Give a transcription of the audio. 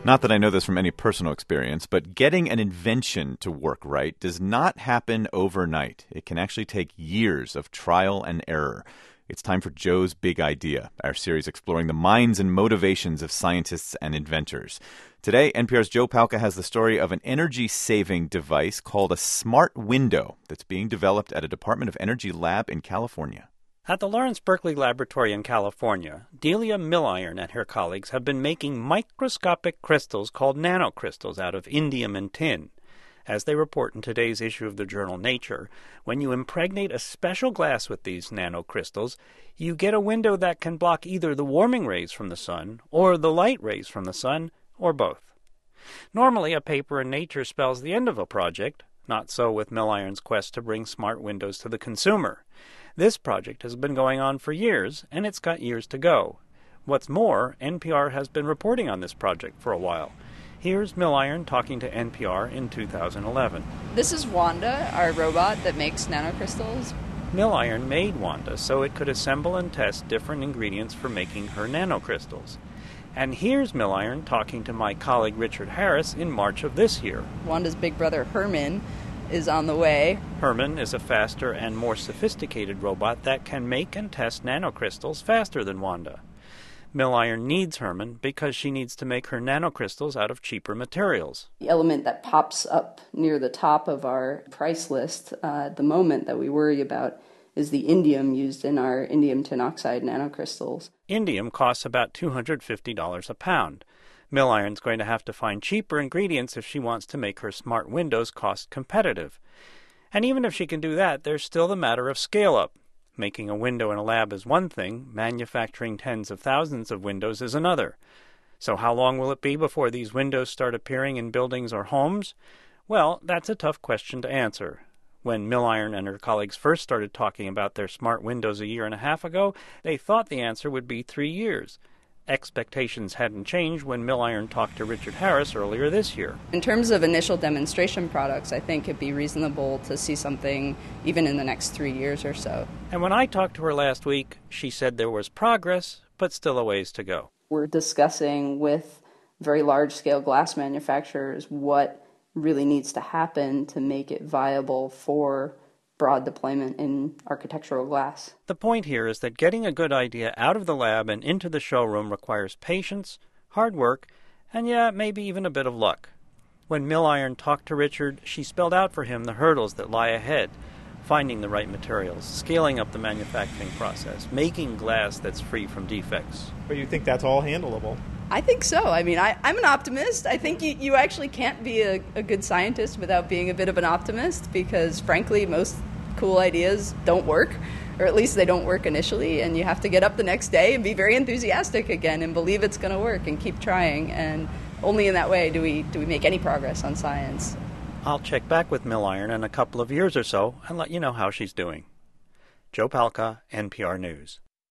Not that I know this from any personal experience, but getting an invention to work right does not happen overnight. It can actually take years of trial and error. It's time for Joe's Big Idea, our series exploring the minds and motivations of scientists and inventors. Today, NPR's Joe Palca has the story of an energy-saving device called a smart window that's being developed at a Department of Energy lab in California. At the Lawrence Berkeley Laboratory in California, Delia Milliron and her colleagues have been making microscopic crystals called nanocrystals out of indium and tin. As they report in today's issue of the journal Nature, when you impregnate a special glass with these nanocrystals, you get a window that can block either the warming rays from the sun or the light rays from the sun, or both. Normally, a paper in Nature spells the end of a project. Not so with Milliron's quest to bring smart windows to the consumer. This project has been going on for years, and it's got years to go. What's more, NPR has been reporting on this project for a while. Here's Milliron talking to NPR in 2011. This is Wanda, our robot that makes nanocrystals. Milliron made Wanda so it could assemble and test different ingredients for making her nanocrystals. And here's Milliron talking to my colleague Richard Harris in March of this year. Wanda's big brother Herman is on the way. Herman is a faster and more sophisticated robot that can make and test nanocrystals faster than Wanda. Milliron needs Herman because she needs to make her nanocrystals out of cheaper materials. The element that pops up near the top of our price list at the moment that we worry about is the indium used in our indium tin oxide nanocrystals. Indium costs about $250 a pound. Milliron's going to have to find cheaper ingredients if she wants to make her smart windows cost competitive. And even if she can do that, there's still the matter of scale-up. Making a window in a lab is one thing, manufacturing tens of thousands of windows is another. So how long will it be before these windows start appearing in buildings or homes? Well, that's a tough question to answer. When Milliron and her colleagues first started talking about their smart windows a year and a half ago, they thought the answer would be 3 years. Expectations hadn't changed when Milliron talked to Richard Harris earlier this year. In terms of initial demonstration products, I think it'd be reasonable to see something even in the next 3 years or so. And when I talked to her last week, she said there was progress, but still a ways to go. We're discussing with very large-scale glass manufacturers what really needs to happen to make it viable for broad deployment in architectural glass. The point here is that getting a good idea out of the lab and into the showroom requires patience, hard work, and maybe even a bit of luck. When Milliron talked to Richard, she spelled out for him the hurdles that lie ahead: finding the right materials, scaling up the manufacturing process, making glass that's free from defects. But you think that's all handleable? I think so. I mean, I'm an optimist. I think you actually can't be a good scientist without being a bit of an optimist because, frankly, most cool ideas don't work, or at least they don't work initially, and you have to get up the next day and be very enthusiastic again and believe it's going to work and keep trying, and only in that way do we make any progress on science. I'll check back with Milliron in a couple of years or so and let you know how she's doing. Joe Palca, NPR News.